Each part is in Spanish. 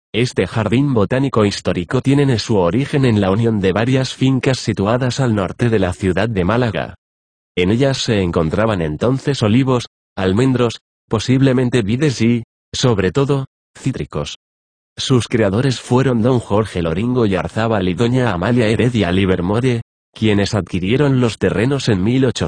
Este jardín botánico histórico tiene su origen en la unión de varias fincas situadas al norte de la ciudad de Málaga. En ellas se encontraban entonces olivos, almendros, posiblemente vides y, sobre todo, cítricos. Sus creadores fueron don Jorge Loringo Yarzábal y doña Amalia Heredia Livermore, quienes adquirieron los terrenos en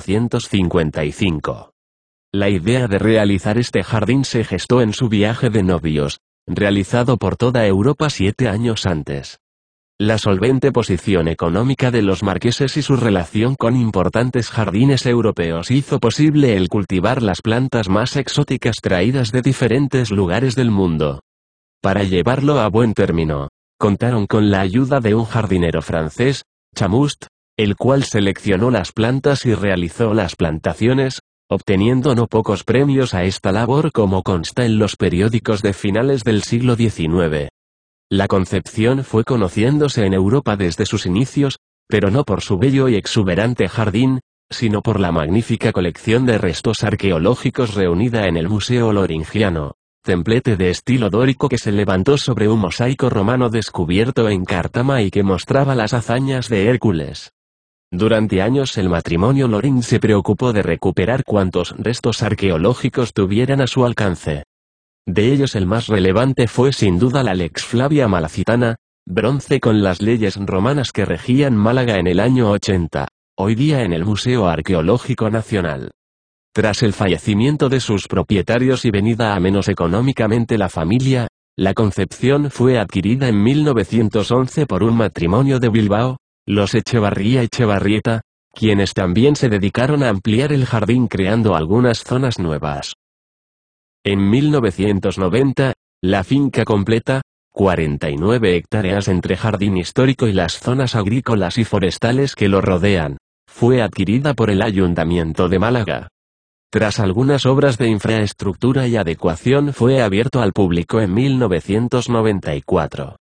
1855. La idea de realizar este jardín se gestó en su viaje de novios, realizado por toda Europa 7 años antes. La solvente posición económica de los marqueses y su relación con importantes jardines europeos hizo posible el cultivar las plantas más exóticas traídas de diferentes lugares del mundo. Para llevarlo a buen término, contaron con la ayuda de un jardinero francés, Chamust, el cual seleccionó las plantas y realizó las plantaciones, obteniendo no pocos premios a esta labor como consta en los periódicos de finales del siglo XIX. La Concepción fue conociéndose en Europa desde sus inicios, pero no por su bello y exuberante jardín, sino por la magnífica colección de restos arqueológicos reunida en el Museo Loringiano, templete de estilo dórico que se levantó sobre un mosaico romano descubierto en Cártama y que mostraba las hazañas de Hércules. Durante años el matrimonio Loring se preocupó de recuperar cuantos restos arqueológicos tuvieran a su alcance. De ellos el más relevante fue sin duda la Lex Flavia Malacitana, bronce con las leyes romanas que regían Málaga en el año 80, hoy día en el Museo Arqueológico Nacional. Tras el fallecimiento de sus propietarios y venida a menos económicamente la familia, la Concepción fue adquirida en 1911 por un matrimonio de Bilbao, los Echevarría Echevarrieta, quienes también se dedicaron a ampliar el jardín creando algunas zonas nuevas. En 1990, la finca completa, 49 hectáreas entre jardín histórico y las zonas agrícolas y forestales que lo rodean, fue adquirida por el Ayuntamiento de Málaga. Tras algunas obras de infraestructura y adecuación fue abierto al público en 1994.